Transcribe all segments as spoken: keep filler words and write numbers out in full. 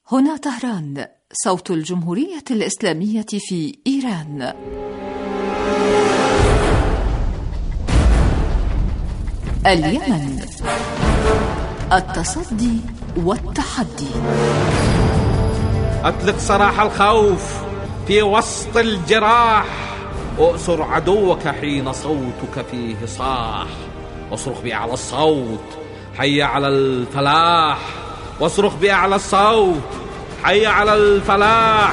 هنا طهران، صوت الجمهورية الإسلامية في إيران. اليمن، التصدي والتحدي. أطلق سراح الخوف في وسط الجراح، أؤسر عدوك حين صوتك فيه صاح، واصرخ بأعلى الصوت حي على الفلاح، واصرخ بأعلى الصوت حي على الفلاح.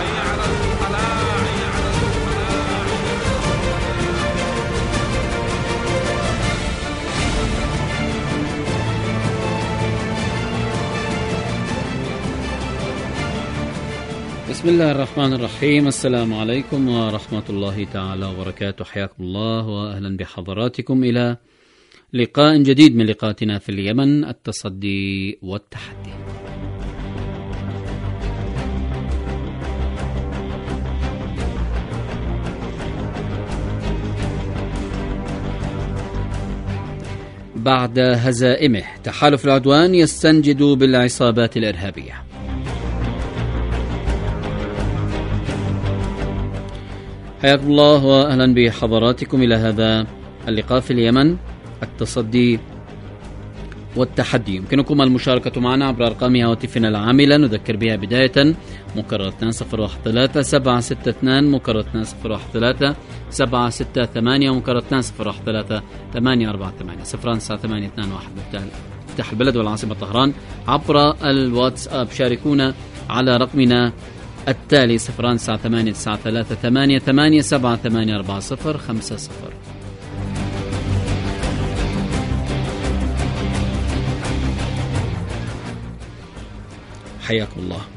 بسم الله الرحمن الرحيم. السلام عليكم ورحمة الله تعالى وبركاته. حياكم الله وأهلا بحضراتكم إلى لقاء جديد من لقاءاتنا في اليمن، التصدي والتحدي. بعد هزائمه تحالف العدوان يستنجد بالعصابات الإرهابية. حياكم الله وأهلا بحضراتكم إلى هذا اللقاء في اليمن، التصدي والتحدي. يمكنكم المشاركة معنا عبر أرقام هواتفنا العاملة، نذكر بها بداية مكرر اثنين صفر واحد ثلاثة سبعة ستة اثنين، مكرر اثنين صفر واحد ثلاثة سبعة ستة ثمانية، ومكرر اثنين صفر واحد ثلاثة ثمانية أربعة ثمانية صفر تسعة ثمانية اثنين واحد مفتاح البلد والعاصمة طهران. عبر الواتساب شاركونا على رقمنا التالي صفر تسعة ثمانية تسعة ثلاثة ثمانية ثمانية سبعة ثمانية أربعة صفر خمسة صفر. حياكم الله.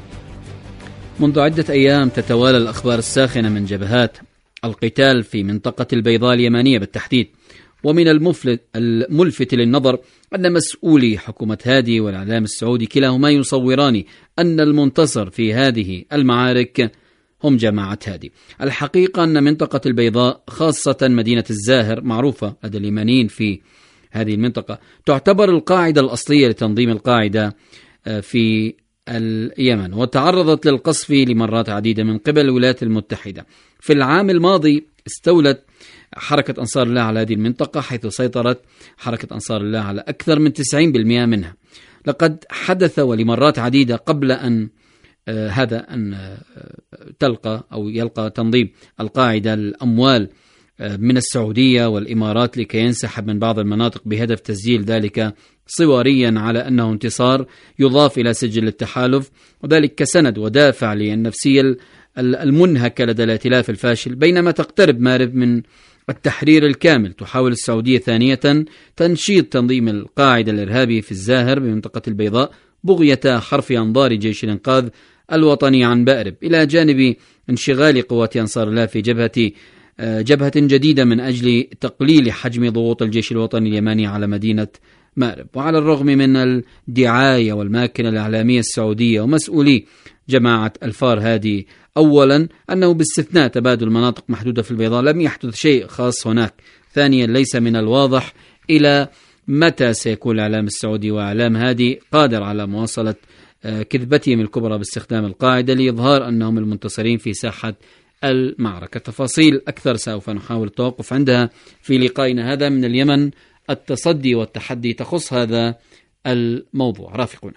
منذ عدة أيام تتوالى الأخبار الساخنة من جبهات القتال في منطقة البيضاء اليمنية بالتحديد، ومن الملفت للنظر أن مسؤولي حكومة هادي والإعلام السعودي كلاهما يصوران أن المنتصر في هذه المعارك هم جماعة هادي. الحقيقة أن منطقة البيضاء خاصة مدينة الزاهر معروفة لدى اليمنيين في هذه المنطقة، تعتبر القاعدة الأصلية لتنظيم القاعدة في اليمن، وتعرضت للقصف لمرات عديدة من قبل الولايات المتحدة. في العام الماضي استولت حركة أنصار الله على هذه المنطقة، حيث سيطرت حركة أنصار الله على أكثر من تسعين بالمئة منها. لقد حدث ولمرات عديدة قبل أن آه هذا أن آه تلقى أو يلقى تنظيم القاعدة الأموال آه من السعودية والإمارات لكي ينسحب من بعض المناطق بهدف تسجيل ذلك صوريا على أنه انتصار يضاف إلى سجل التحالف، وذلك كسند ودافع للنفسية المنهكة لدى الائتلاف الفاشل. بينما تقترب مارب من التحرير الكامل، تحاول السعودية ثانية تنشيط تنظيم القاعدة الإرهابي في الزاهر بمنطقة البيضاء بغية حرف أنظار جيش الإنقاذ الوطني عن مأرب، إلى جانب انشغال قوات أنصار الله في جبهة جبهة جديدة من أجل تقليل حجم ضغوط الجيش الوطني اليمني على مدينة مأرب. وعلى الرغم من الدعاية والماكنة الإعلامية السعودية ومسؤولي جماعة الفار هادي أولا أنه باستثناء تبادل مناطق محدودة في البيضاء لم يحدث شيء خاص هناك. ثانيا ليس من الواضح إلى متى سيكون الإعلام السعودي وإعلام هادي قادر على مواصلة كذبتهم الكبرى باستخدام القاعدة لإظهار أنهم المنتصرين في ساحة المعركة. تفاصيل أكثر سوف نحاول التوقف عندها في لقائنا هذا من اليمن، التصدي والتحدي، تخص هذا الموضوع. رافقونا.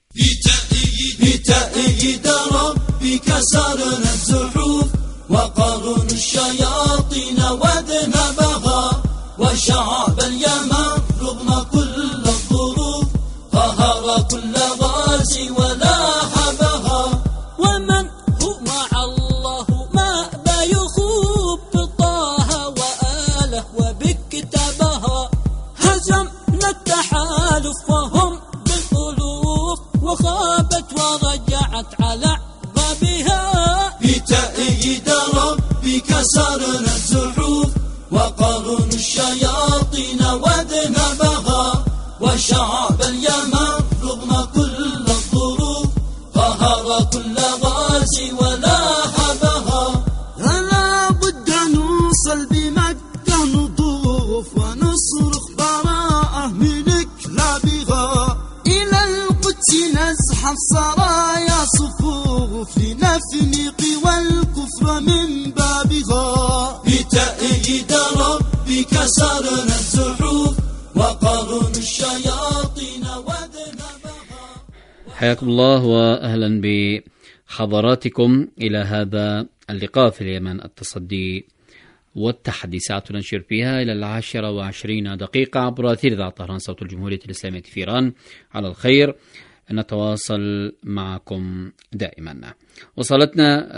بتأييد ربك كسرنا الزحوف، وقارون الشياطين وذنبها، وشعب اليمن رغم كل الظروف قهر كل غازي ولاحبها. ومن هو مع الله ما بيخوب بطه وآله وبكتبها. هزمنا التحالف وهم بالألوف، وخابت ورجعت على عقبها. بتأييد ربك كسرنا الزحوف، وقارون الشياطين وذنبها، وشعب اليمن رغم كل الظروف قهر كل غازي ولاحبها. فلا بد نوصل بمكة نضوف، ونصرخ براءة من كلابها، إلى القدس نزحف السرايا صفوف لنفني والكفر من بابها. بتأييد ربي كسرنا الزحوف وقرن الشياطين وذنبها. حياكم الله وأهلا بحضراتكم إلى هذا اللقاء في اليمن التصدي والتحدي. ساعتنا نشير فيها إلى العاشرة وعشرين دقيقة عبر أثير إذاعة طهران صوت الجمهورية الإسلامية في إيران. على الخير نتواصل معكم دائما. وصلتنا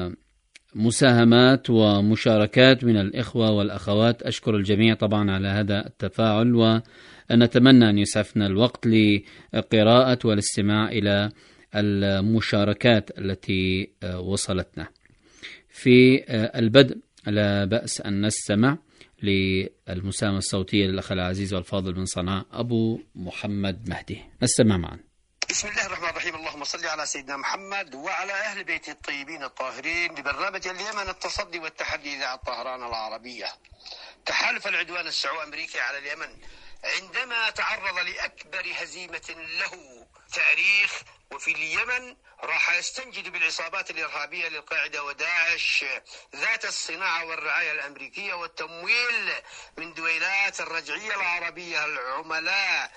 مساهمات ومشاركات من الإخوة والأخوات، أشكر الجميع طبعا على هذا التفاعل، ونتمنى أن يسعفنا الوقت لقراءة والاستماع إلى المشاركات التي وصلتنا. في البدء لا بأس أن نستمع للمساهمة الصوتية للأخ العزيز والفاضل من صنعاء أبو محمد مهدي. نستمع معا. بسم الله الرحمن الرحيم. اللهم صل على سيدنا محمد وعلى أهل بيت الطيبين الطاهرين. لبرنامج اليمن التصدي والتحدي إذاعة طهران العربية. تحالف العدوان السعودي الأمريكي على اليمن عندما تعرض لأكبر هزيمة له تاريخ، وفي اليمن راح يستنجد بالعصابات الإرهابية للقاعدة وداعش ذات الصناعة والرعاية الأمريكية والتمويل من دويلات الرجعية العربية العملاء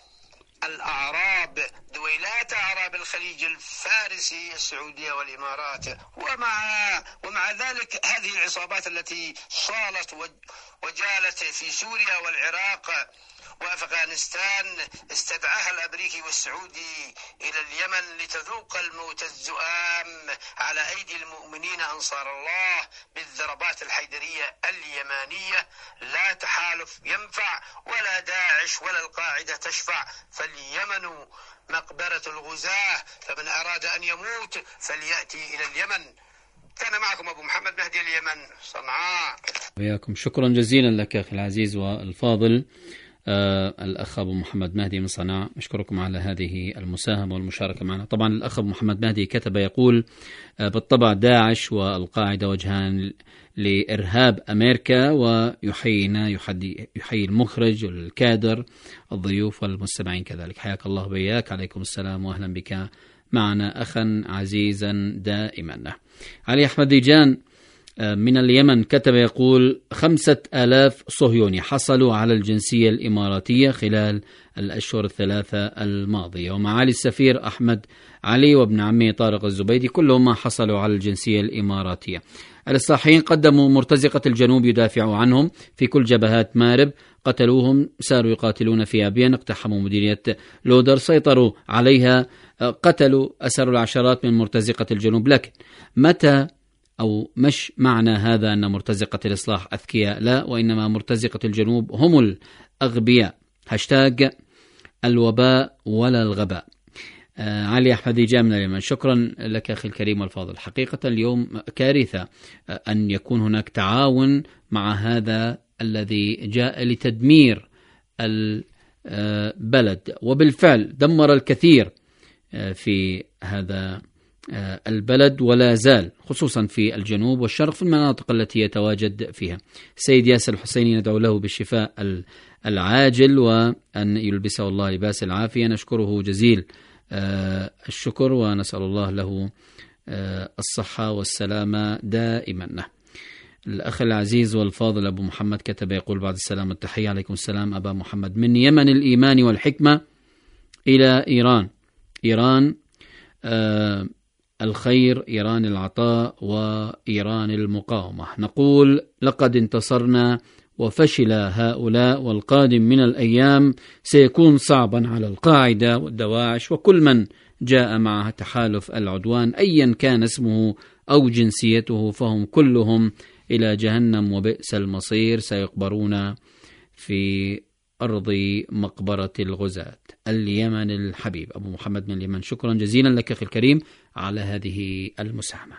الأعراب، دويلات أعراب الخليج الفارسي السعودية والإمارات. ومع ومع ذلك هذه العصابات التي صالت وجالت في سوريا والعراق وأفغانستان استدعاها الأمريكي والسعودي إلى اليمن لتذوق الموت الزؤام على أيدي المؤمنين أنصار الله بالضربات الحيدرية اليمانية. لا تحالف ينفع ولا داعش ولا القاعدة تشفع، فاليمن مقبرة الغزاة، فمن أراد أن يموت فليأتي إلى اليمن. كان معكم أبو محمد مهدي اليمن صنعاء. وياكم شكرا جزيلا لك أخي العزيز والفاضل آه الأخ أبو محمد مهدي من صنعاء. أشكركم على هذه المساهمة والمشاركة معنا. طبعا الأخ أبو محمد مهدي كتب يقول آه بالطبع داعش والقاعدة وجهان لإرهاب أمريكا، ويحيينا يحيي المخرج والكادر الضيوف والمستمعين كذلك. حياك الله بياك. عليكم السلام وأهلا بك معنا أخا عزيزا دائما. علي أحمد ديجان من اليمن كتب يقول خمسة آلاف صهيوني حصلوا على الجنسية الإماراتية خلال الأشهر الثلاثة الماضية، ومعالي السفير أحمد علي وابن عمه طارق الزبيدي كلهم حصلوا على الجنسية الإماراتية. الإصلاحيين قدموا مرتزقة الجنوب يدافعوا عنهم في كل جبهات مارب، قتلوهم، ساروا يقاتلون في أبين، اقتحموا مديرية لودر، سيطروا عليها، قتلوا، أسروا العشرات من مرتزقة الجنوب. لكن متى أو مش معنى هذا أن مرتزقة الإصلاح أذكياء؟ لا، وإنما مرتزقة الجنوب هم الأغبياء. هاشتاج الوباء ولا الغباء. آه علي أحمد ديجان من اليمن. شكرا لك أخي الكريم والفاضل. حقيقة اليوم كارثة آه أن يكون هناك تعاون مع هذا الذي جاء لتدمير البلد، وبالفعل دمر الكثير آه في هذا البلد ولا زال، خصوصا في الجنوب والشرق في المناطق التي يتواجد فيها. سيد ياسر الحسيني ندعو له بالشفاء العاجل وأن يلبسه الله لباس العافية. نشكره جزيل الشكر ونسأل الله له الصحة والسلامة دائما. الأخ العزيز والفاضل أبو محمد كتب يقول بعد السلام والتحية. عليكم السلام أبا محمد. من يمن الإيمان والحكمة إلى إيران. إيران آه الخير، إيران العطاء، وإيران المقاومة. نقول لقد انتصرنا وفشل هؤلاء، والقادم من الأيام سيكون صعبا على القاعدة والدواعش وكل من جاء مع تحالف العدوان أيا كان اسمه أو جنسيته، فهم كلهم إلى جهنم وبئس المصير، سيقبرون في أرض مقبرة الغزاة. اليمن الحبيب أبو محمد من اليمن. شكرا جزيلا لك أخي الكريم على هذه المساهمة.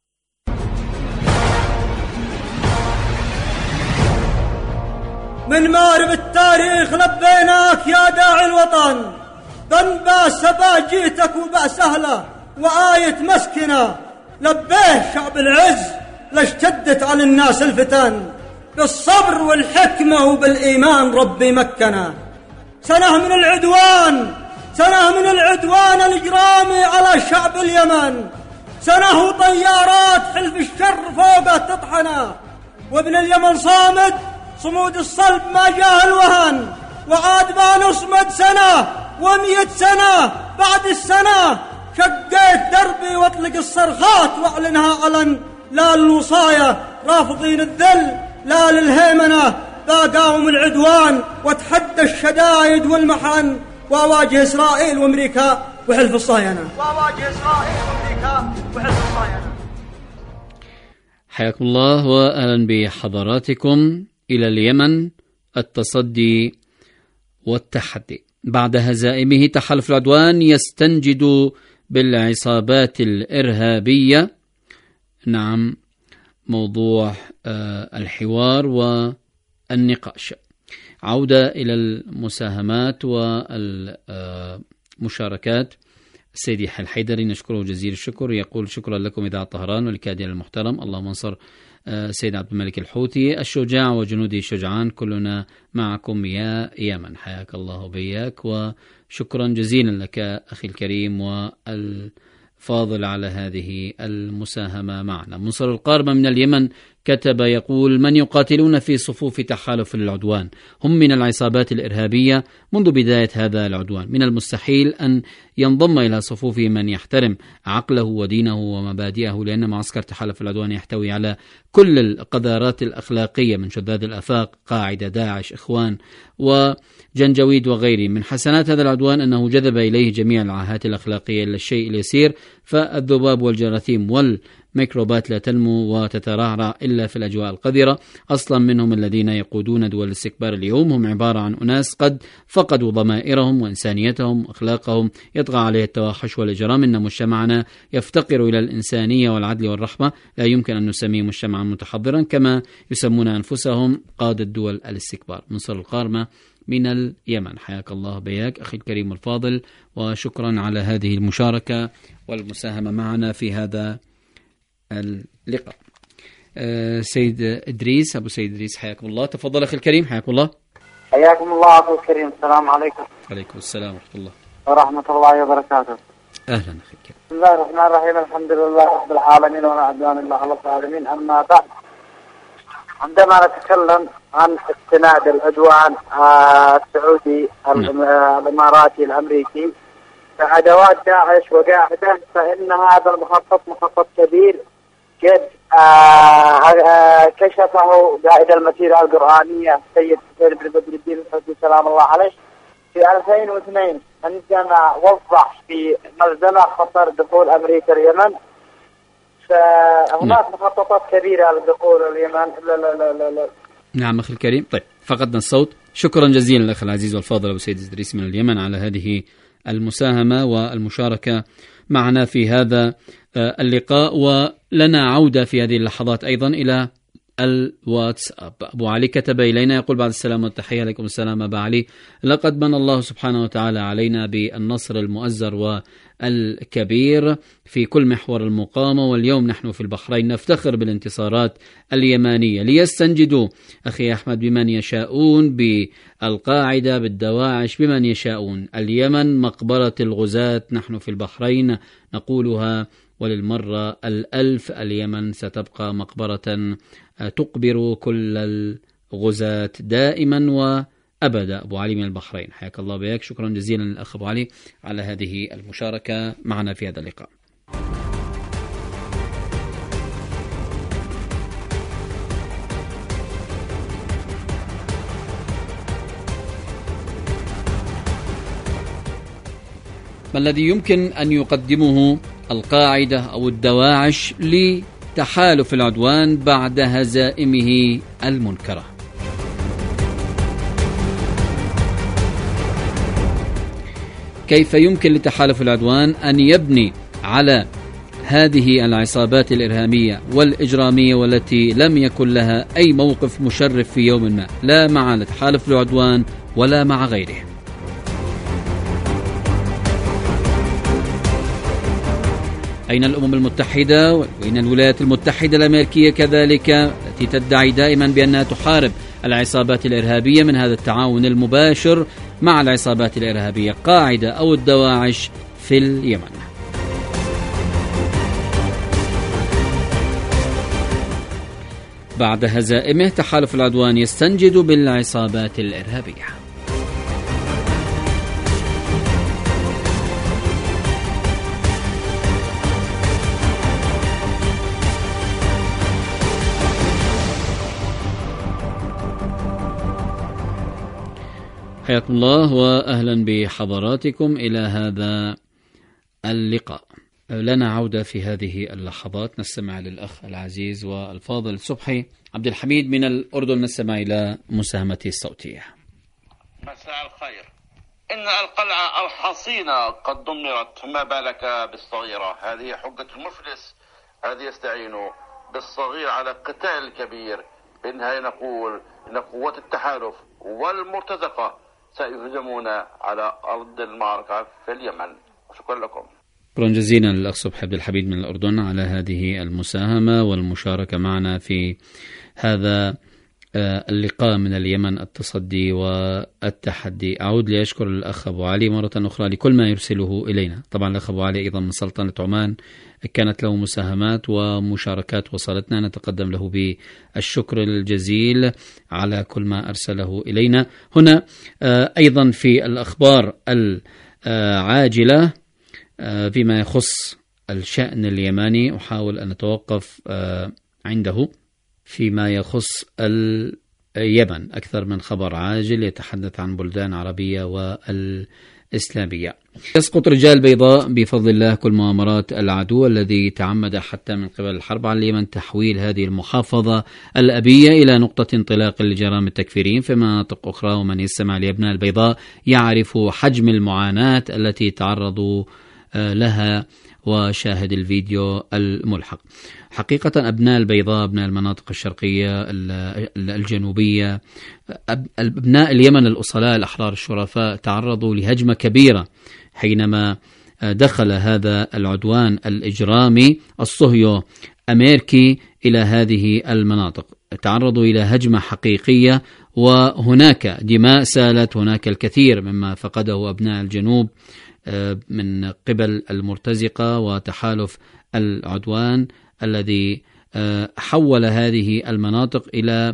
من مارب التاريخ لبيناك يا داعي الوطن، بنباس سباجيتك وبأس أهله وآية مسكنة، لبيه شعب العز لاشتدت على الناس الفتن، بالصبر والحكمة وبالإيمان ربي مكنا. سنة من العدوان سنة من العدوان الإجرامي على شعب اليمن، سنة طيارات حلف الشر فوقه تطحنه، وابن اليمن صامد صمود الصلب ما جاه الوهن، وعاد ما نصمد سنة ومية سنة بعد السنة. شقيت دربي واطلق الصرخات واعلنها علن، لا للوصاية رافضين الذل، لا للهيمنة باقاوم العدوان، واتحدى الشدايد والمحن، واواجه إسرائيل وأمريكا وحلف الصهاينة، واواجه إسرائيل وأمريكا وحلف الصهاينة. حياكم الله وأهلا بحضراتكم إلى اليمن، التصدي والتحدي. بعد هزائمه تحالف العدوان يستنجد بالعصابات الإرهابية. نعم، موضوع الحوار والنقاش. عودة إلى المساهمات والمشاركات. السيد يحيى الحيدري نشكره جزيل الشكر، يقول شكرا لكم إذاعة طهران ولكادر المحترم، اللهم انصر سيد عبد الملك الحوثي الشجاع وجنوده الشجعان، كلنا معكم يا يمن. حياك الله بياك وشكرا جزيلا لك أخي الكريم والفاضل على هذه المساهمة معنا. منصر القارمة من اليمن كتب يقول من يقاتلون في صفوف تحالف العدوان هم من العصابات الإرهابية منذ بداية هذا العدوان، من المستحيل أن ينضم إلى صفوف من يحترم عقله ودينه ومبادئه، لأن معسكر تحالف العدوان يحتوي على كل القذارات الأخلاقية من شذاذ الآفاق، قاعدة، داعش، إخوان وجنجويد وغيره. من حسنات هذا العدوان أنه جذب إليه جميع العاهات الأخلاقية إلا الشيء اليسير، فالذباب والجراثيم وال ميكروبات لا تنمو وتترعرع إلا في الأجواء القذرة. أصلا منهم الذين يقودون دول الاستكبار اليوم هم عبارة عن أناس قد فقدوا ضمائرهم وإنسانيتهم وأخلاقهم، يطغى عليه التوحش والإجرام. إن مجتمعنا يفتقر إلى الإنسانية والعدل والرحمة، لا يمكن أن نسميه مجتمعا متحضرا كما يسمون أنفسهم قادة دول الاستكبار. منصر القارمة من اليمن، حياك الله بياك أخي الكريم الفاضل، وشكرا على هذه المشاركة والمساهمة معنا في هذا اللقاء. أه سيد إدريس، أبو سيد إدريس، حياكم الله. تفضل أخي الكريم. حياكم الله. حياكم الله أخي الكريم. السلام عليكم. عليكم السلام ورحمة الله ورحمة الله وبركاته. أهلا أخي الكريم. بسم الله الرحمن الرحيم، الحمد لله رب العالمين ولا عدوان إلا على الظالمين. أما بعد، عندما نتكلم عن استناد العدوان السعودي الإماراتي الأمريكي كأدوات داعش وقاعدة، فإن هذا المخطط مخطط كبير قد كشفه قائد المسيرة القرآنية السيد حسين بن بدر الدين الحوثي سلام الله عليه في ألفين واثنين، عندما وضح في ملزمة خطر دخول أمريكا اليمن. فهناك مخططات كبيرة لدخول اليمن. لا لا لا لا لا. نعم أخي الكريم. طيب، فقدنا الصوت. شكرا جزيلا لك العزيز والفاضل أبو سيد إدريس من اليمن على هذه المساهمة والمشاركة معنا في هذا اللقاء. ولنا عودة في هذه اللحظات أيضا إلى الواتساب. أبو علي كتب إلينا يقول بعد السلام والتحية. عليكم السلام أبا علي. لقد من الله سبحانه وتعالى علينا بالنصر المؤزر والكبير في كل محور المقاومة، واليوم نحن في البحرين نفتخر بالانتصارات اليمانية. ليستنجدوا أخي أحمد بمن يشاءون، بالقاعدة، بالدواعش، بمن يشاءون. اليمن مقبرة الغزاة، نحن في البحرين نقولها وللمرة الألف، اليمن ستبقى مقبرة تقبر كل الغزاة دائما وأبدا. أبو علي من البحرين، حياك الله بيك. شكرا جزيلا للأخ أبو علي على هذه المشاركة معنا في هذا اللقاء. ما الذي يمكن أن يقدمه القاعدة أو الدواعش لتحالف العدوان بعد هزائمه المنكرة؟ كيف يمكن لتحالف العدوان أن يبني على هذه العصابات الإرهامية والإجرامية والتي لم يكن لها أي موقف مشرف في يوم ما، لا مع تحالف العدوان ولا مع غيره؟ أين الأمم المتحدة وأين الولايات المتحدة الأمريكية كذلك التي تدعي دائما بأنها تحارب العصابات الإرهابية من هذا التعاون المباشر مع العصابات الإرهابية قاعدة أو الدواعش في اليمن. بعد هزائمه تحالف العدوان يستنجد بالعصابات الإرهابية. حياكم الله وأهلا بحضراتكم إلى هذا اللقاء. لنا عودة في هذه اللحظات، نستمع للأخ العزيز والفاضل صبحي عبد الحميد من الأردن، نستمع إلى مساهمته الصوتية. مساء الخير. إن القلعة الحصينة قد دمرت، فما بالك بالصغيرة؟ هذه حجة المفلس، هذه يستعين بالصغير على قتال الكبير. بإنها نقول إن قوات التحالف والمرتزقة سيهزمون على أرض المعركة في اليمن. شكرا لكم. شكرا جزيلا للأخ صبحي عبد الحميد من الأردن على هذه المساهمة والمشاركة معنا في هذا اللقاء من اليمن، التصدي والتحدي. أعود لأشكر الأخ أبو علي مرة أخرى لكل ما يرسله إلينا. طبعا الأخ أبو علي أيضا من سلطنة عمان كانت له مساهمات ومشاركات وصلتنا، نتقدم له بالشكر الجزيل على كل ما أرسله إلينا. هنا أيضا في الأخبار العاجلة فيما يخص الشأن اليماني أحاول أن أتوقف عنده فيما يخص اليمن. أكثر من خبر عاجل يتحدث عن بلدان عربية والإسلامية. يسقط رجال بيضاء بفضل الله كل مؤامرات العدو الذي تعمد حتى من قبل الحرب على اليمن تحويل هذه المحافظة الأبية إلى نقطة انطلاق لجرائم التكفيرين في مناطق أخرى. ومن يستمع لأبناء البيضاء يعرف حجم المعاناة التي تعرضوا لها وشاهد الفيديو الملحق. حقيقة أبناء البيضاء، أبناء المناطق الشرقية الجنوبية، أبناء اليمن الأصلاء الأحرار الشرفاء تعرضوا لهجمة كبيرة حينما دخل هذا العدوان الإجرامي الصهيو أمريكي إلى هذه المناطق. تعرضوا إلى هجمة حقيقية وهناك دماء سالت، هناك الكثير مما فقده أبناء الجنوب من قبل المرتزقة وتحالف العدوان الذي حول هذه المناطق إلى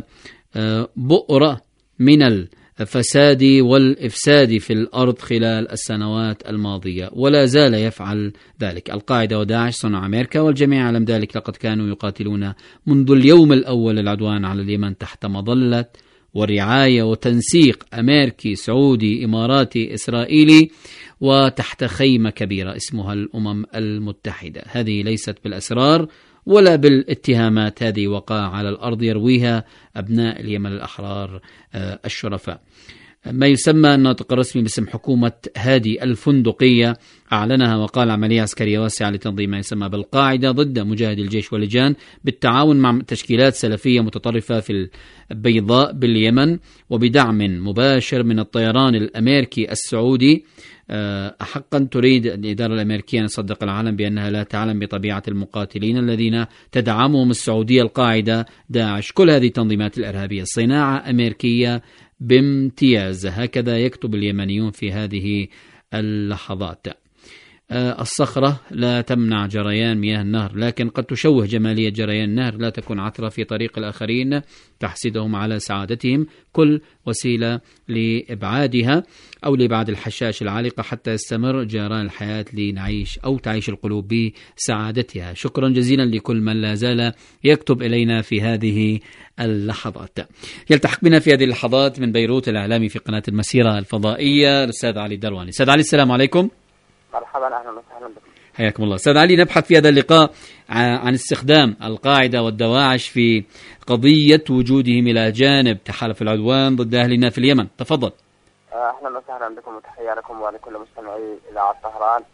بؤرة من الفساد والإفساد في الأرض خلال السنوات الماضية، ولا زال يفعل ذلك. القاعدة وداعش صنع أمريكا والجميع يعلم ذلك. لقد كانوا يقاتلون منذ اليوم الأول العدوان على اليمن تحت مظلة ورعاية وتنسيق أمريكي سعودي إماراتي إسرائيلي، وتحت خيمة كبيرة اسمها الأمم المتحدة. هذه ليست بالأسرار ولا بالاتهامات، هذه وقع على الأرض يرويها أبناء اليمن الأحرار الشرفاء. ما يسمى الناطق الرسمي باسم حكومة هادي الفندقية أعلنها وقال عملية عسكرية واسعة لتنظيم ما يسمى بالقاعدة ضد مجاهدي الجيش واللجان بالتعاون مع تشكيلات سلفية متطرفة في البيضاء باليمن وبدعم مباشر من الطيران الأمريكي السعودي. أحقا تريد الإدارة الأمريكية أن تصدق العالم بأنها لا تعلم بطبيعة المقاتلين الذين تدعمهم السعودية القاعدة داعش. كل هذه التنظيمات الإرهابية صناعة أمريكية بامتياز، هكذا يكتب اليمنيون في هذه اللحظات. الصخرة لا تمنع جريان مياه النهر، لكن قد تشوه جمالية جريان النهر. لا تكون عثرة في طريق الآخرين تحسدهم على سعادتهم. كل وسيلة لإبعادها أو لإبعاد الحشائش العالقة حتى يستمر جريان الحياة لنعيش أو تعيش القلوب بسعادتها. شكرا جزيلا لكل من لا زال يكتب إلينا في هذه اللحظات. يلتحق بنا في هذه اللحظات من بيروت الإعلامي في قناة المسيرة الفضائية الأستاذ علي الدرواني. أستاذ علي السلام عليكم. مرحبا، أهلا وسهلا بكم. حياكم الله. أستاذ علي، نبحث في هذا اللقاء عن استخدام القاعدة والدواعش في قضية وجودهم إلى جانب تحالف العدوان ضد أهلنا في اليمن. تفضل. أهلا وسهلا بكم وتحية لكم ولكل مستمعي إذاعة طهران.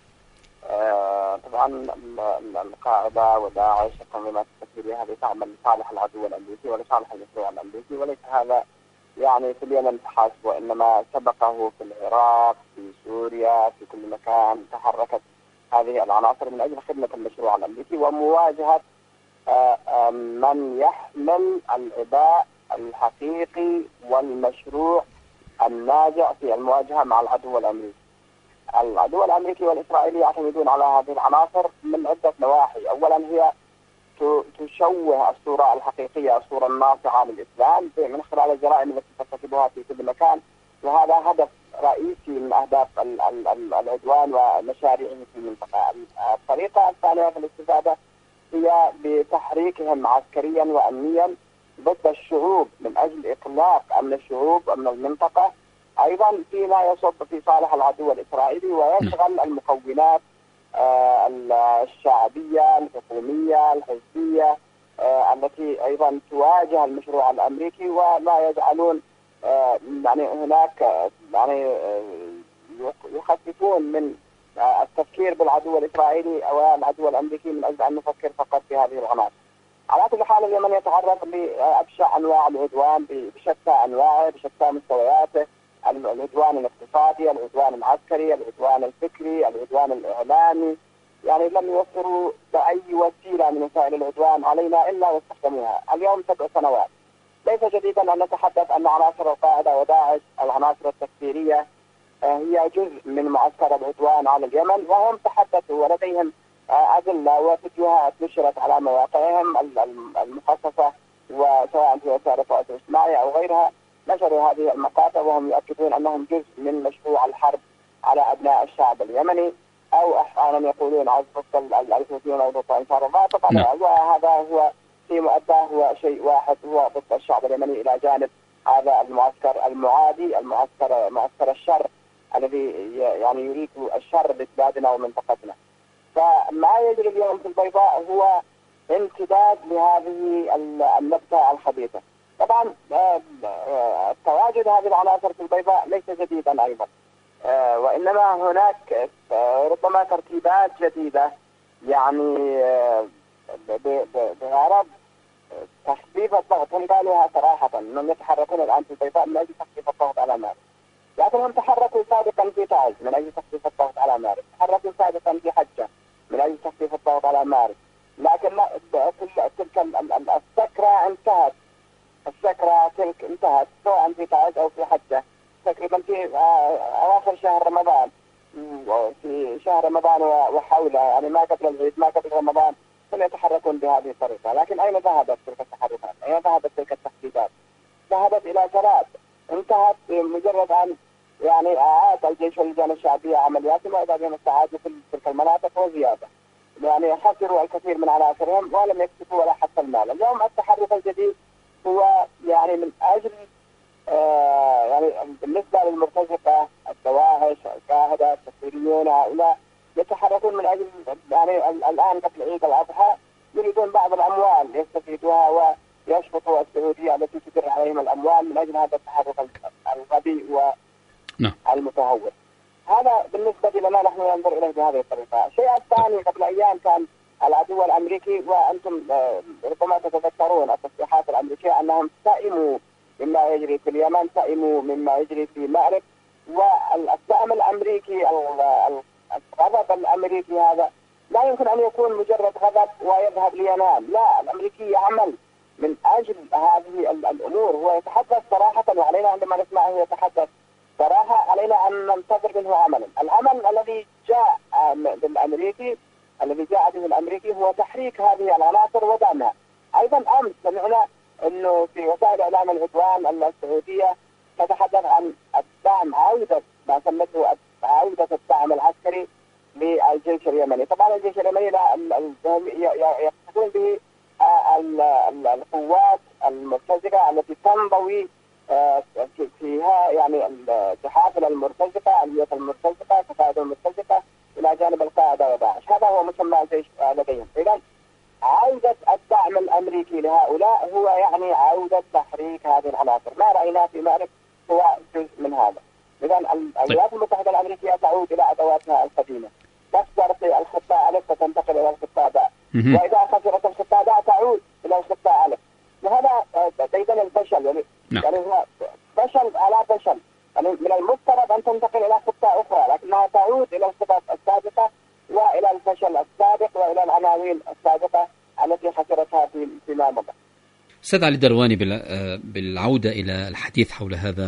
طبعا القاعدة وداعش التنظيمات التكفيرية هذه تعمل لصالح العدو الأمريكي ولصالح المشروع الأمريكي، وليس هذا يعني في اليمن فحسب، وإنما سبقه في العراق، في سوريا، في كل مكان تحركت هذه العناصر من أجل خدمة المشروع الأمريكي ومواجهة من يحمل العداء الحقيقي والمشروع الناجع في المواجهة مع العدو الأمريكي. العدو الأمريكي والإسرائيلي يعتمدون على هذه العناصر من عدة نواحي. أولا هي تشوه الصورة الحقيقية، الصورة الناصعة للإسلام من خلال الجرائم التي ترتكبها في كل مكان، وهذا هدف رئيسي من أهداف العدوان ومشاريعه في المنطقة. الطريقة الثانية في الاستفادة هي بتحريكهم عسكريا وأمنيا ضد الشعوب من أجل إقلاق أمن الشعوب ومن المنطقة، أيضا فيما يصب في صالح العدو الإسرائيلي ويشغل المكونات الشعبية الحكومية الحزبية التي أيضا تواجه المشروع الأمريكي، ولا يجعلون يعني هناك يعني يخففون من التفكير بالعدو الإسرائيلي أو العدو الأمريكي من أجل أن نفكر فقط في هذه العناصر. على كل حال اليمن يتعرض لأبشع أنواع العدوان بشتى أنواعه بشتى مستوياته، العدوان الاقتصادي، العدوان العسكري، العدوان الفكري، العدوان الإعلامي، يعني لم يوفروا بأي وسيلة من وسائل العدوان علينا إلا واستخدموها. اليوم سبع سنوات ليس جديدا أن نتحدث أن عناصر القاعدة وداعش العناصر التكفيرية هي جزء من معسكر العدوان على اليمن، وهم تحدثوا ولديهم أدلة وفيديوهات نشرت على مواقعهم المخصصة وسواء في وسائل التواصل الاجتماعي أو غيرها، نشروا هذه المقاطع وهم يؤكدون أنهم جزء من مشروع الحرب على أبناء الشعب اليمني، أو أحيانا يقولون عز ضد الحوثيين أو ضد أنصار الله. طبعا وهذا هو في مؤداه هو شيء واحد، هو ضد الشعب اليمني إلى جانب هذا المعسكر المعادي، المعسكر معسكر الشر الذي يعني يريد الشر لبلادنا ومنطقتنا. فما يجري اليوم في البيضاء هو امتداد لهذه النبتة الخبيثة. طبعا تواجد هذه العناصر في البيضاء ليس جديدا أيضا، وإنما هناك ربما ترتيبات جديدة يعني بغرض تخفيف الضغط. هم قالوها صراحة أنهم يتحركون الآن في البيضاء من أجل تخفيف الضغط على مارب، لكنهم تحركوا سابقا في تعز من أجل تخفيف الضغط على مارب، تحركوا سابقا في حجة من أجل تخفيف الضغط على مارب، لكن تلك السكرة انتهت. السكرة تلك انتهت سواء في تعز أو في حجة تقريبا في أواخر شهر رمضان، في شهر رمضان وحوله، يعني ما قبل العيد ما قبل رمضان هم يتحركون بهذه الطريقة. لكن أين ذهبت تلك التحركات؟ أين ذهبت تلك التحديدات؟ ذهبت إلى سلام، انتهت مجرد أن يعني أعاد الجيش واللجان الشعبية عملياتهم وإذا استعادوا في تلك المناطق وزيادة، يعني خسروا الكثير من عناصرهم ولم يكسبوا ولا حتى المال. اليوم التحرك الجديد هو يعني من أجل آه يعني بالنسبة للمرتزقة الدواعش القاعدة التكفيريون هؤلاء يتحركون من أجل يعني الآن قبل عيد الأضحى يريدون بعض الأموال يستفيدوها ويشفطوا السعودية التي تدر عليهم الأموال من أجل هذا التحرك الغبي والمتهور. هذا بالنسبة لنا نحن ننظر إليه بهذه الطريقة. الشيء الثاني قبل أيام كان العدو الأمريكي، وأنتم ربما تتذكرون التصريحات الأمريكية أنهم سئموا مما يجري في اليمن، سئموا مما يجري في مأرب، والسئم الأمريكي الغضب الأمريكي هذا لا يمكن أن يكون مجرد غضب ويذهب لينام، لا، الأمريكي يعمل من أجل هذه الأمور. هو يتحدث صراحة وعلينا عندما نسمعه يتحدث صراحة علينا أن ننتظر منه عملا. العمل الذي جاء بالأمريكي الذي جاء به الأمريكي هو تحريك هذه العناصر ودعمها. أيضا أمس سمعنا أنه في وسائل إعلام العدوان السعودية تتحدث عن الدعم، عودة ما سمته عودة الدعم العسكري للجيش اليمني. طبعا الجيش اليمني يقصدون به القوات المرتزقة التي تنضوي فيها يعني الحافل المرتزقة، اليات المرتزقة، كتائب المرتزقة إلى جانب القاعدة وداعش. هذا هو مسمى الجيش لديهم. إذن عودة الدعم الأمريكي لهؤلاء هو يعني عودة تحريك هذه العناصر. ما رأينا في مأرب هو جزء من هذا. إذن الولايات المتحدة الأمريكية تعود إلى أدواتها القديمة، تخسر في الخطة ألف فتنتقل إلى الخطة باء، وإذا خسرت الخطة باء تعود إلى الخطة ألف، وهذا ديدن الفشل. يعني نعم. يعني هو فشل على فشل. يعني من المفترض أن تنتقل إلى خطة أخرى لكنها تعود إلى الخطط السابقة وإلى الفشل السابق وإلى العناوين السابقة التي خسرتها في فيما مضى. أستاذ علي الدرواني، بالعودة إلى الحديث حول هذا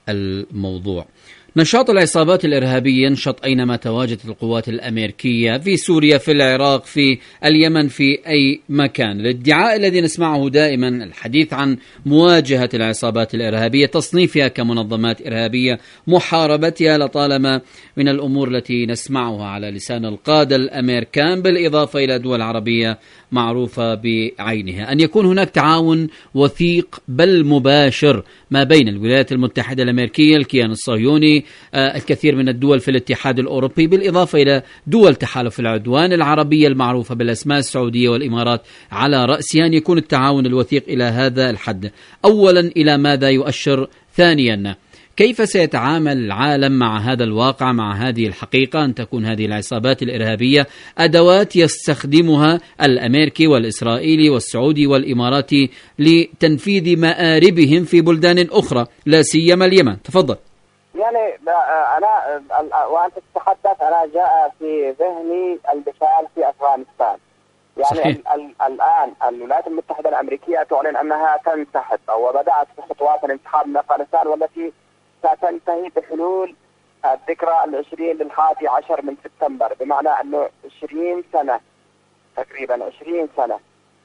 الموضوع. نشاط العصابات الإرهابية ينشط أينما تواجدت القوات الأمريكية، في سوريا، في العراق، في اليمن، في أي مكان. الادعاء الذي نسمعه دائما الحديث عن مواجهة العصابات الإرهابية، تصنيفها كمنظمات إرهابية، محاربتها، لطالما من الأمور التي نسمعها على لسان القادة الأمريكان، بالإضافة إلى دول عربية معروفة بعينها. أن يكون هناك تعاون وثيق بل مباشر ما بين الولايات المتحدة الأمريكية، الكيان الصهيوني، آه الكثير من الدول في الاتحاد الأوروبي، بالإضافة إلى دول تحالف العدوان العربية المعروفة بالأسماء، السعودية والإمارات على رأسها، أن يكون التعاون الوثيق إلى هذا الحد. أولا، إلى ماذا يؤشر؟ ثانيا، كيف سيتعامل العالم مع هذا الواقع، مع هذه الحقيقة أن تكون هذه العصابات الإرهابية أدوات يستخدمها الأمريكي والإسرائيلي والسعودي والإماراتي لتنفيذ مآربهم في بلدان أخرى، لا سيما اليمن؟ تفضل. يعني أنا وأنت تتحدث أنا جاء في ذهني المثال في أفغانستان. يعني ال ال الآن الولايات المتحدة الأمريكية تعلن أنها تنسحب أو بدأت في خطوات الانسحاب من أفغانستان، والتي ستنتهي بحلول الذكرى العشرين للحادي عشر من سبتمبر، بمعنى أنه عشرين سنة تقريبا عشرين سنة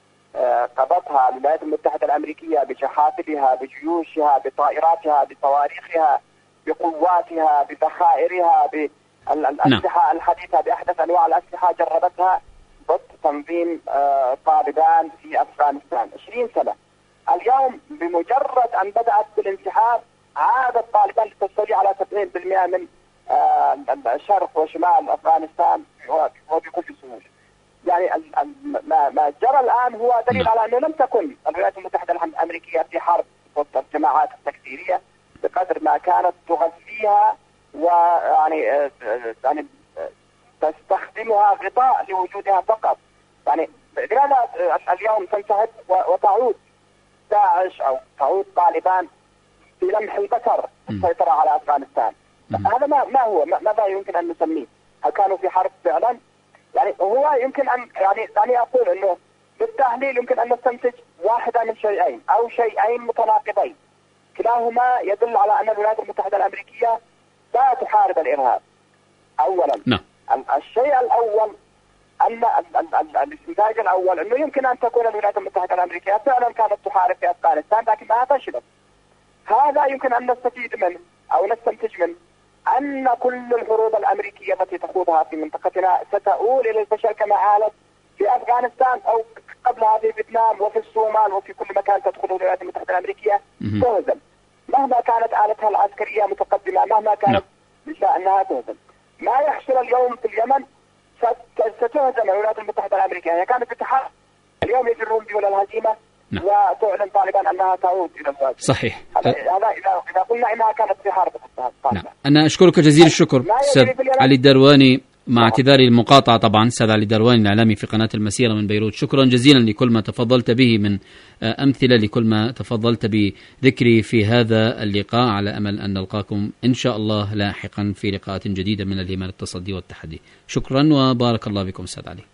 قضتها الولايات المتحدة الأمريكية بشحافلها، بجيوشها، بطائراتها، بصواريخها، بقواتها، بذخائرها، بالأسلحة الحديثة، بأحدث أنواع الأسلحة جربتها ضد تنظيم طالبان في أفغانستان. عشرين سنة. اليوم بمجرد أن بدأت بالانسحاب عادت طالبان لتستولي على سبعين بالمئة من شرق وشمال أفغانستان وبكل سهولة. يعني ما جرى الآن هو دليل على أنه لم تكن الولايات المتحدة الأمريكية في حرب ضد الجماعات التكفيرية بقدر ما كانت تغذيها ويعني يعني تستخدمها غطاء لوجودها فقط. يعني لماذا اليوم تنسحب وتعود داعش أو تعود طالبان في لمح البصر السيطرة على أفغانستان؟ هذا ما ما هو ماذا يمكن أن نسميه؟ هل كانوا في حرب فعلا؟ يعني هو يمكن أن يعني يعني أقول إنه بالتحليل يمكن أن نستنتج واحدة من شيئين أو شيئين متناقضين، كلاهما يدل على أن الولايات المتحدة الأمريكية لا تحارب الإرهاب. أولا لا. الشيء الأول أن الاستنتاج الأول أنه يمكن أن تكون الولايات المتحدة الأمريكية فعلا كانت تحارب في أفغانستان لكنها فشلت. هذا يمكن أن نستفيد منه أو نستنتج منه أن كل الحروب الأمريكية التي تخوضها في منطقتنا ستؤول إلى الفشل كما آلت في أفغانستان أو قبلها في فيتنام وفي الصومال وفي كل مكان تدخله الولايات المتحدة الأمريكية تهزم، مهما كانت آلتها العسكرية متقدمة، مهما كانت بشأن أنها تهزم. ما يحصل اليوم في اليمن ستهزم الولايات المتحدة الأمريكية. هي كانت تتحرك، اليوم يجرون بيول الهزيمة نعم. وتعلن طالبان أنها تعود إلى الواجهة. صحيح. هذا إذا إذا قلنا أنها كانت في حرب نعم. أنا أشكرك جزيل الشكر أستاذ علي الدرواني، مع اعتذاري المقاطعة طبعا. أستاذ علي الدرواني الإعلامي في قناة المسيرة من بيروت، شكرا جزيلا لكل ما تفضلت به من أمثلة، لكل ما تفضلت بذكري في هذا اللقاء، على أمل أن نلقاكم إن شاء الله لاحقا في لقاءات جديدة من اليمن التصدي والتحدي. شكرا وبارك الله بكم أستاذ علي.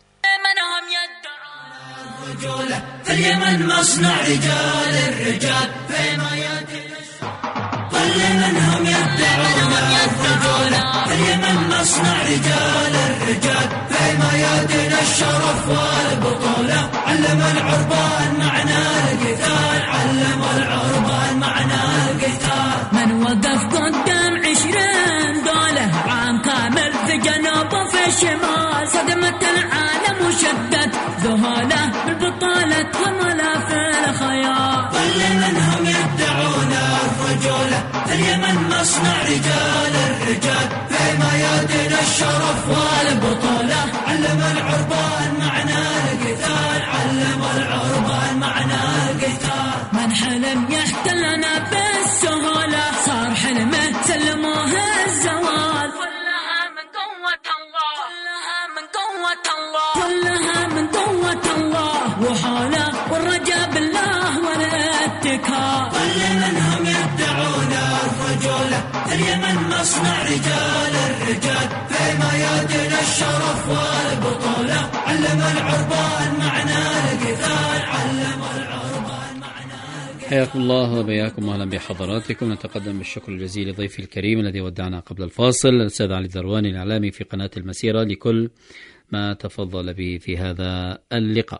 في اليمن مصنع رجال الرجال في ميادين كل منهم يدعون الرجولة. في اليمن مصنع رجال الرجال في ميادين الشرف والبطولة. علم العربان معنى القتال، علم العربان معنى القتال. من وقف قدام عشرين دولة عام كامل في جنوب وفي الشمال، صدمت العالم وشدت ذهوله بالبطالة هملا في الخيال. كل منهم يدعون الرجولة. في اليمن مصنع رجال الرجال في ميادين الشرف والبطولة. علم العربان معنى القتال، علم العربان معنى القتال. من حلم يحتلنا بالسهولة صار حلمه سلموه الزوال. كلها من قوة الله، كلها من قوة الله، كلها من قوة الله وحوله والرجاء بالله والاتكال. كل منهم يدعون الرجولة. في اليمن مصنع رجال الرجال في ميادين الشرف والبطولة. علم العربان معنى القتال، علم العربان معنى القتال. حياكم الله وبياكم واهلا بحضراتكم. نتقدم بالشكر الجزيل لضيفي الكريم الذي ودعنا قبل الفاصل، الاستاذ علي الذرواني الاعلامي في قناه المسيره، لكل ما تفضل به في هذا اللقاء.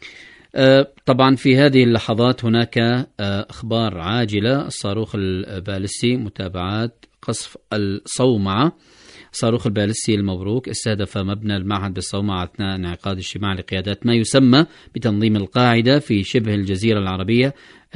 طبعا في هذه اللحظات هناك اخبار عاجله. الصاروخ البالستي، متابعات قصف الصومعه. الصاروخ البالستي المبروك استهدف مبنى المعهد بالصومعة أثناء انعقاد اجتماع لقيادات ما يسمى بتنظيم القاعدة في شبه الجزيرة العربية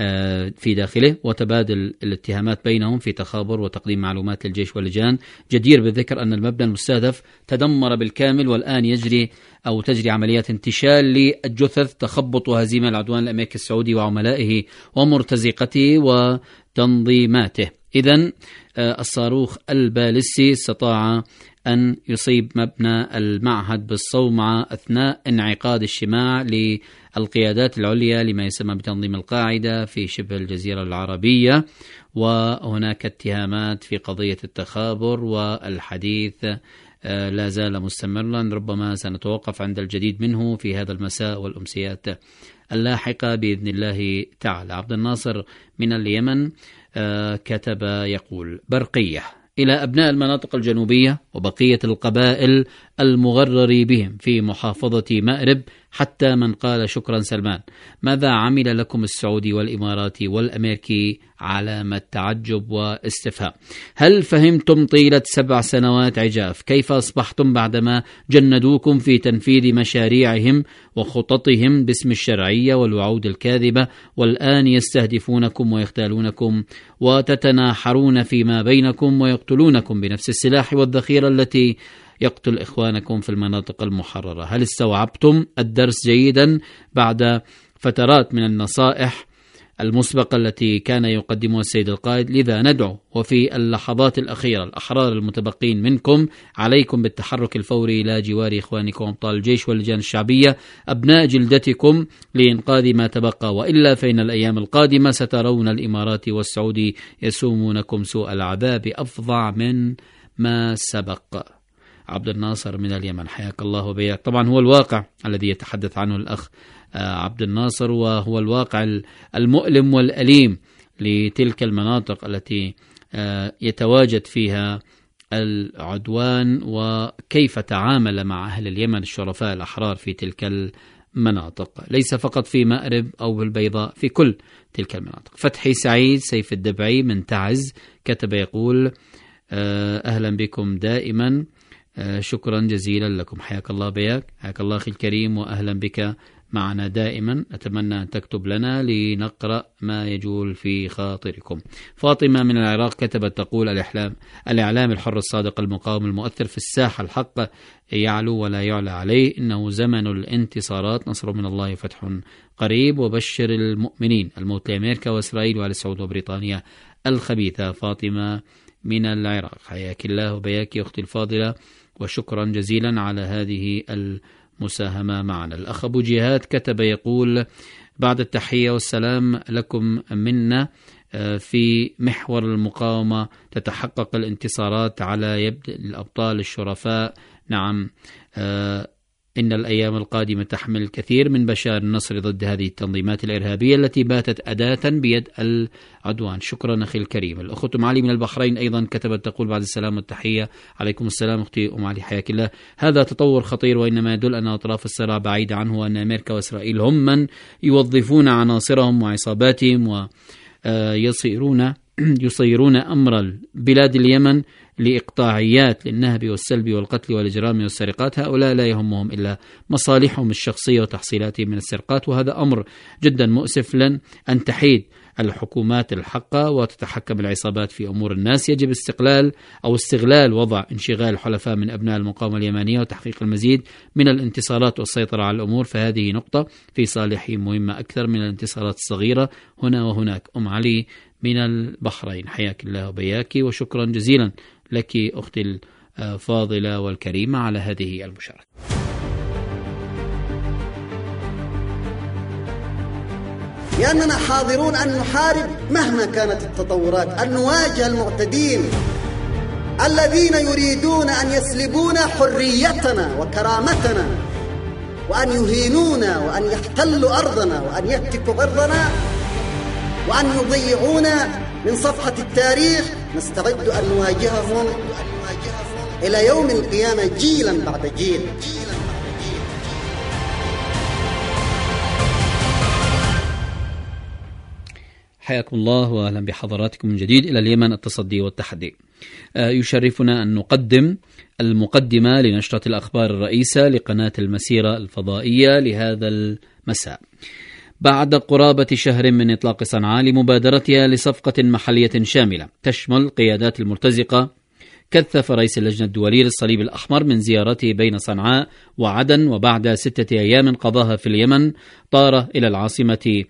في داخله، وتبادل الاتهامات بينهم في تخابر وتقديم معلومات للجيش واللجان. جدير بالذكر أن المبنى المستهدف تدمر بالكامل، والآن يجري أو تجري عمليات انتشال للجثث، تخبط وهزيمة العدوان الأمريكي السعودي وعملائه ومرتزقته وتنظيماته. إذن الصاروخ البالستي استطاع أن يصيب مبنى المعهد بالصومعة أثناء انعقاد اجتماع للقيادات العليا لما يسمى بتنظيم القاعدة في شبه الجزيرة العربية، وهناك اتهامات في قضية التخابر، والحديث لا زال مستمرا. ربما سنتوقف عند الجديد منه في هذا المساء والأمسيات اللاحقة بإذن الله تعالى. عبد الناصر من اليمن كتب يقول: برقية إلى أبناء المناطق الجنوبية وبقية القبائل المغرر بهم في محافظة مأرب، حتى من قال شكرا سلمان، ماذا عمل لكم السعودي والإماراتي والأمريكي؟ علامة تعجب واستفهام. هل فهمتم طيلة سبع سنوات عجاف كيف أصبحتم بعدما جندوكم في تنفيذ مشاريعهم وخططهم باسم الشرعية والوعود الكاذبة، والآن يستهدفونكم ويختالونكم وتتناحرون فيما بينكم ويقتلونكم بنفس السلاح والذخيرة التي يقتل إخوانكم في المناطق المحررة؟ هل استوعبتم الدرس جيدا بعد فترات من النصائح المسبقة التي كان يقدمها السيد القائد؟ لذا ندعو وفي اللحظات الأخيرة الأحرار المتبقين منكم عليكم بالتحرك الفوري إلى جوار إخوانكم أبطال الجيش واللجان الشعبية أبناء جلدتكم لإنقاذ ما تبقى، وإلا فإن الأيام القادمة سترون الإمارات والسعودي يسومونكم سوء العذاب أفظع من ما سبق. عبد الناصر من اليمن، حياك الله وبياك. طبعا هو الواقع الذي يتحدث عنه الأخ عبد الناصر، وهو الواقع المؤلم والأليم لتلك المناطق التي يتواجد فيها العدوان، وكيف تعامل مع أهل اليمن الشرفاء الأحرار في تلك المناطق، ليس فقط في مأرب أو بالبيضاء، في كل تلك المناطق. فتحي سعيد سيف الدبعي من تعز كتب يقول: أهلا بكم دائما، شكرا جزيلا لكم. حياك الله بياك، حياك الله أخي الكريم، وأهلا بك معنا دائما. أتمنى أن تكتب لنا لنقرأ ما يجول في خاطركم. فاطمة من العراق كتبت تقول: الإعلام الإعلام الحر الصادق المقاوم المؤثر في الساحة، الحق يعلو ولا يعلى عليه، إنه زمن الانتصارات، نصر من الله فتح قريب، وبشر المؤمنين، الموت لأمريكا وإسرائيل وعلى السعود وبريطانيا الخبيثة. فاطمة من العراق، حياك الله وبياك أختي الفاضلة، وشكرا جزيلا على هذه المساهمة معنا. الأخ أبو جهاد كتب يقول: بعد التحية والسلام لكم منا، في محور المقاومة تتحقق الانتصارات على يد الأبطال الشرفاء. نعم، إن الأيام القادمة تحمل الكثير من بشائر النصر ضد هذه التنظيمات الإرهابية التي باتت أداة بيد العدوان. شكرا أخي الكريم. الأخت أم علي من البحرين أيضا كتبت تقول: بعد السلام والتحية. عليكم السلام أختي أم علي، حياك الله. هذا تطور خطير، وإنما يدل أن أطراف الصراع بعيدة عنه، وأن أمريكا وإسرائيل هم من يوظفون عناصرهم وعصاباتهم ويصيرون يصيرون أمر بلاد اليمن لإقطاعيات للنهب والسلب والقتل والإجرام والسرقات. هؤلاء لا يهمهم إلا مصالحهم الشخصية وتحصيلاتهم من السرقات، وهذا أمر جدا مؤسف. لن أن تحيد الحكومات الحقة وتتحكم العصابات في أمور الناس. يجب استقلال أو استغلال وضع انشغال الحلفاء من أبناء المقاومة اليمنية وتحقيق المزيد من الانتصارات والسيطرة على الأمور، فهذه نقطة في صالحهم مهمة أكثر من الانتصارات الصغيرة هنا وهناك. أم علي من البحرين، حياك الله وبياك، وشكرا جزيلا لك أختي الفاضلة والكريمة على هذه المشاركة. لأننا حاضرون أن نحارب مهما كانت التطورات، أن نواجه المعتدين الذين يريدون أن يسلبون حريتنا وكرامتنا، وأن يهينونا، وأن يحتلوا أرضنا، وأن يهتكوا أرضنا وأن يضيعونا من صفحة التاريخ، نستعد أن نواجههم إلى يوم القيامة جيلا بعد جيل. حياكم الله وأهلا بحضراتكم من جديد إلى اليمن التصدي والتحدي. يشرفنا أن نقدم المقدمة لنشرة الأخبار الرئيسة لقناة المسيرة الفضائية لهذا المساء. بعد قرابة شهر من إطلاق صنعاء لمبادرتها لصفقة محلية شاملة تشمل قيادات المرتزقة، كثف رئيس اللجنة الدولية للصليب الأحمر من زيارته بين صنعاء وعدن، وبعد ستة أيام قضاها في اليمن طار إلى العاصمة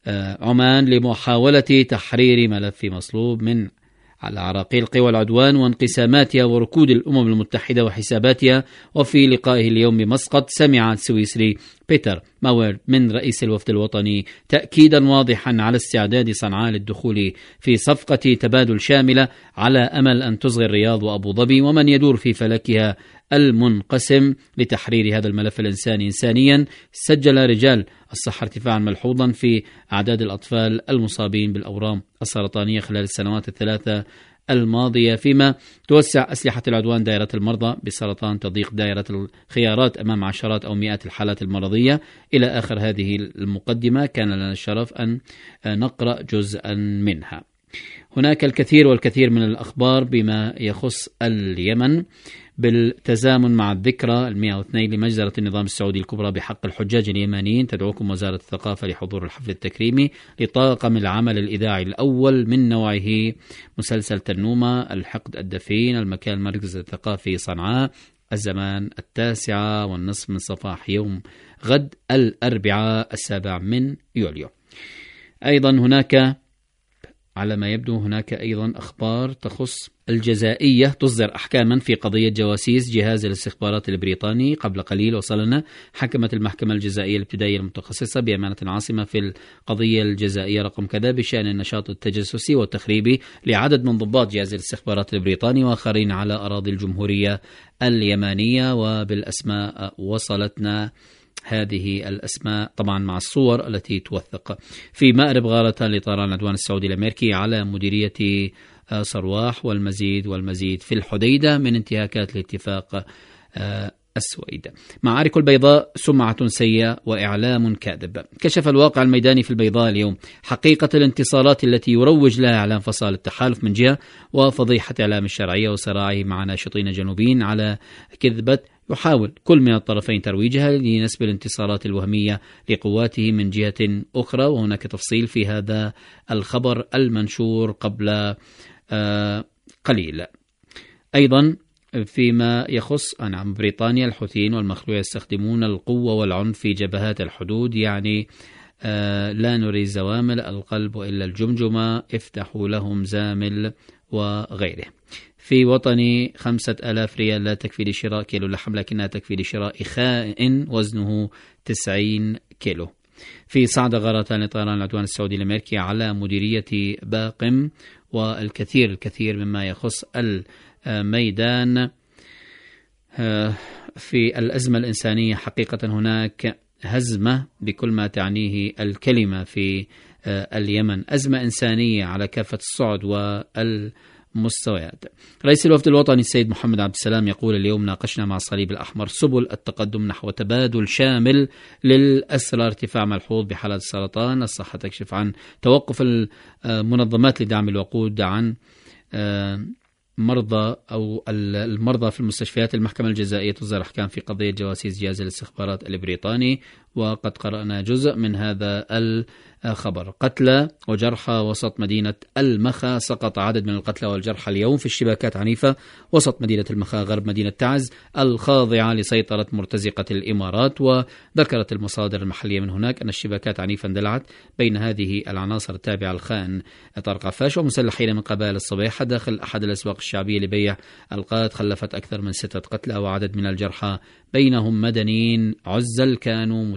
عمان لمحاولة تحرير ملف مصلوب من على عراقيل قوى العدوان وانقساماتها وركود الأمم المتحدة وحساباتها. وفي لقائه اليوم بمسقط سمع السويسري بيتر ماوير من رئيس الوفد الوطني تأكيدا واضحا على استعداد صنعاء للدخول في صفقة تبادل شاملة على أمل أن تصغي الرياض وأبو ظبي ومن يدور في فلكها المنقسم لتحرير هذا الملف الإنساني إنسانيا. سجل رجال الصحة ارتفاعا ملحوظا في أعداد الأطفال المصابين بالأورام السرطانية خلال السنوات الثلاثة الماضية، فيما توسع أسلحة العدوان دائرة المرضى بسرطان، تضيق دائرة الخيارات أمام عشرات أو مئات الحالات المرضية. إلى آخر هذه المقدمة كان لنا الشرف أن نقرأ جزءا منها. هناك الكثير والكثير من الأخبار بما يخص اليمن بالتزامن مع الذكرى المئة واثنين لمجزرة النظام السعودي الكبرى بحق الحجاج اليمنيين. تدعوكم وزارة الثقافة لحضور الحفل التكريمي لطاقم العمل الإذاعي الأول من نوعه مسلسل تنومة الحقد الدفين، المكان المركز الثقافي صنعاء، الزمان التاسعة والنصف من صباح يوم غد الأربعاء السابع من يوليو. أيضا هناك على ما يبدو هناك أيضا أخبار تخص الجزائية تصدر أحكاما في قضية جواسيس جهاز الاستخبارات البريطاني. قبل قليل وصلنا حكمت المحكمة الجزائية الابتدائية المتخصصة بأمانة عاصمة في القضية الجزائية رقم كذا بشأن النشاط التجسسي والتخريبي لعدد من ضباط جهاز الاستخبارات البريطاني وآخرين على أراضي الجمهورية اليمنية، وبالأسماء وصلتنا هذه الأسماء طبعا مع الصور التي توثق. في مأرب غارة لطيران العدوان السعودي الأمريكي على مديرية صرواح، والمزيد والمزيد في الحديدة من انتهاكات الاتفاق السويد. معارك البيضاء سمعة سيئة وإعلام كاذب. كشف الواقع الميداني في البيضاء اليوم حقيقة الانتصارات التي يروج لها إعلام فصائل التحالف من جهة، وفضيحة إعلام الشرعية وصراعه مع ناشطين جنوبيين على كذبة يحاول كل من الطرفين ترويجها لنسب الانتصارات الوهمية لقواته من جهة أخرى. وهناك تفصيل في هذا الخبر المنشور قبل آه قليل. أيضا فيما يخص نعم بريطانيا، الحوثيين والمخلوع يستخدمون القوة والعنف في جبهات الحدود، يعني آه لا نريد زوامل القلب وإلا الجمجمة، افتحوا لهم زامل وغيره. في وطني خمسة آلاف ريال لا تكفي لشراء كيلو لحم لكنها تكفي لشراء خائن وزنه تسعين كيلو. في صعد غارتان لطيران العدوان السعودي الأمريكي على مديرية باقم، والكثير الكثير مما يخص الميدان. في الأزمة الإنسانية حقيقة هناك هزمة بكل ما تعنيه الكلمة في اليمن، أزمة إنسانية على كافة الصعد وال مستويات. رئيس الوفد الوطني السيد محمد عبد السلام يقول اليوم ناقشنا مع الصليب الأحمر سبل التقدم نحو تبادل شامل للأسرى، ارتفاع ملحوظ بحالات السرطان. الصحة تكشف عن توقف المنظمات لدعم الوقود عن مرضى أو المرضى في المستشفيات. المحكمة الجزائية تصدر أحكام في قضية جواسيس جهاز الاستخبارات البريطاني، وقد قرأنا جزء من هذا الخبر. قتلى وجرحى وسط مدينة المخا. سقط عدد من القتلى والجرحى اليوم في اشتباكات عنيفة وسط مدينة المخا غرب مدينة تعز الخاضعة لسيطرة مرتزقة الإمارات. وذكرت المصادر المحلية من هناك أن الاشتباكات عنيفة اندلعت بين هذه العناصر التابعة للخائن طارق عفاش ومسلحين من قبائل الصبيحة داخل أحد الأسواق الشعبية لبيع القات، خلفت أكثر من ستة قتلى وعدد من الجرحى بينهم مدنيين عزل كانوا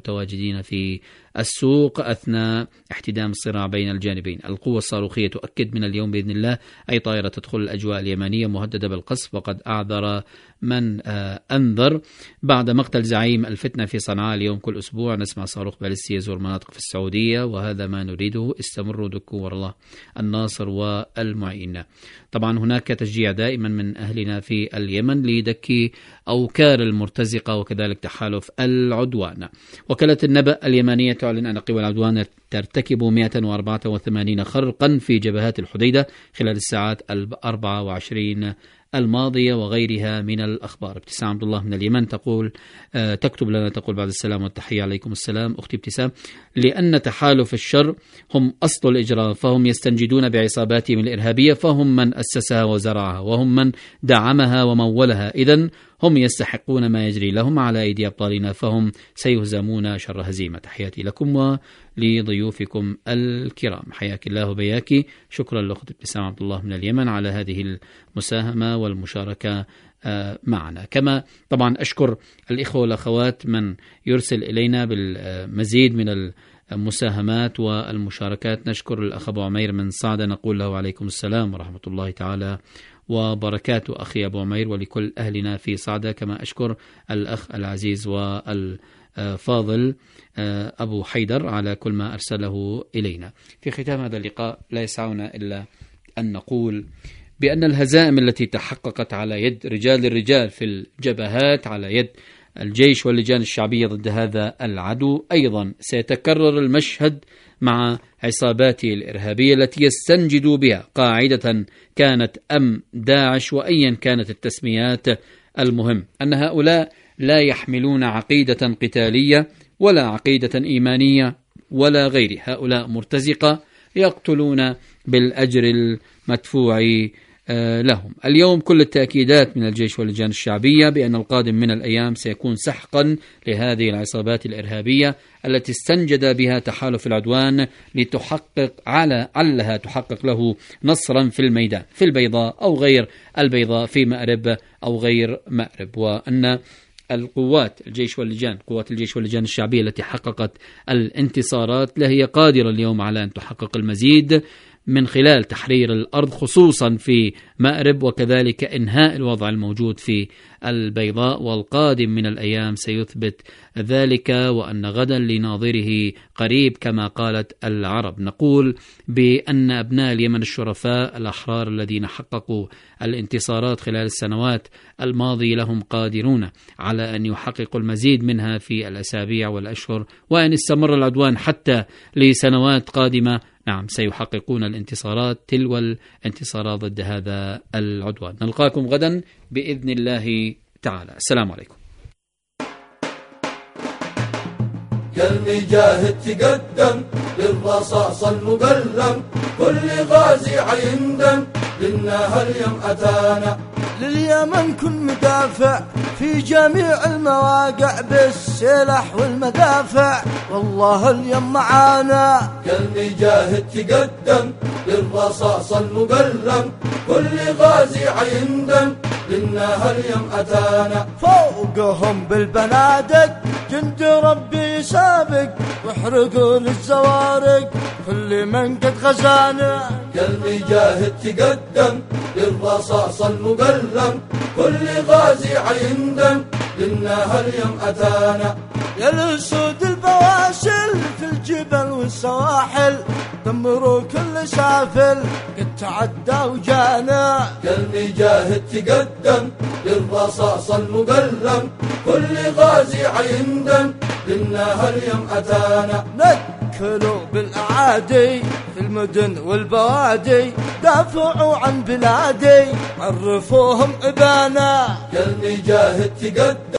المتواجدين في السوق أثناء احتدام الصراع بين الجانبين. القوة الصاروخية تؤكد من اليوم بإذن الله أي طائرة تدخل الأجواء اليمنية مهددة بالقصف، وقد أعذر من أنذر بعد مقتل زعيم الفتنة في صنعاء. اليوم كل أسبوع نسمع صاروخ باليستي يزور مناطق في السعودية، وهذا ما نريده. استمروا دكور الله الناصر والمعين. طبعا هناك تشجيع دائما من أهلنا في اليمن لدك أوكار المرتزقة وكذلك تحالف العدوان. وكالة النبأ اليمنية تعلن أن قوى العدوان ترتكب مئة وأربعة وثمانين خرقا في جبهات الحديدة خلال الساعات الأربع وعشرين الماضية وغيرها من الأخبار. ابتسام عبد الله من اليمن تقول آه تكتب لنا تقول بعد السلام والتحية عليكم السلام أختي ابتسام. لأن تحالف الشر هم أصل الإجرام، فهم يستنجدون بعصاباتهم الإرهابية، فهم من أسسها وزرعها، وهم من دعمها ومولها. إذن هم يستحقون ما يجري لهم على أيدي أبطالنا، فهم سيهزمون شر هزيمة. تحياتي لكم ولضيوفكم الكرام. حياك الله وبياك. شكرا لأخت ابتسام عبد الله من اليمن على هذه المساهمة والمشاركة معنا. كما طبعا أشكر الإخوة والأخوات من يرسل إلينا بالمزيد من المساهمات والمشاركات. نشكر الأخ أبو عمير من صعدة، نقول له عليكم السلام ورحمة الله تعالى وبركاته أخي أبو عمير ولكل أهلنا في صعدة. كما أشكر الأخ العزيز والفاضل أبو حيدر على كل ما أرسله إلينا. في ختام هذا اللقاء لا يسعنا إلا أن نقول بأن الهزائم التي تحققت على يد رجال الرجال في الجبهات، على يد الجيش واللجان الشعبية ضد هذا العدو، أيضا سيتكرر المشهد مع عصاباته الإرهابية التي يستنجد بها، قاعدة كانت أم داعش وأيا كانت التسميات. المهم أن هؤلاء لا يحملون عقيدة قتالية ولا عقيدة إيمانية ولا غيره. هؤلاء مرتزقة يقتلون بالأجر المدفوع لهم. اليوم كل التأكيدات من الجيش واللجان الشعبية بأن القادم من الأيام سيكون سحقا لهذه العصابات الإرهابية التي استنجد بها تحالف العدوان لتحقق على علها تحقق له نصرا في الميدان في البيضاء أو غير البيضاء، في مأرب أو غير مأرب. وأن القوات الجيش واللجان قوات الجيش واللجان الشعبية التي حققت الانتصارات لهي قادرة اليوم على أن تحقق المزيد من خلال تحرير الأرض خصوصا في مأرب، وكذلك إنهاء الوضع الموجود في البيضاء. والقادم من الأيام سيثبت ذلك، وأن غدا لناظره قريب كما قالت العرب. نقول بأن أبناء اليمن الشرفاء الأحرار الذين حققوا الانتصارات خلال السنوات الماضية لهم قادرون على أن يحققوا المزيد منها في الأسابيع والأشهر، وأن استمر العدوان حتى لسنوات قادمة نعم سيحققون الانتصارات تلو الانتصارات ضد هذا العدوان. نلقاكم غدا بإذن الله تعالى. السلام عليكم. يلي جاهد تقدم للرصاص المقلم، كل غازي عيندم لنا هاليوم أتانا. لليمن كن مدافع في جميع المواقع بالسلاح والمدافع، والله اليوم معانا. يلي جاهد تقدم للرصاص المقلم، كل غازي عيندم لنا هاليوم أتانا. فوقهم بالبنادق جند ربي سابق، واحرقوا للزوارق كل من قد غزانا. يلي جاهد تقدم للرصاص المقلم، كل غازي عيندم لنا هاليوم أتانا. يا الأسود البواسل في الجبل والسواحل، دمروا كل سافل قد تعدى وجانا. يلي جاهد تقدم للرصاص المقلم، كل غازي عيندم لنا هاليوم أتانا. نكلوا بالأعادي في المدن والبوادي، دافعوا عن بلادي عرفوهم إبانا. يلي جاهد تقدم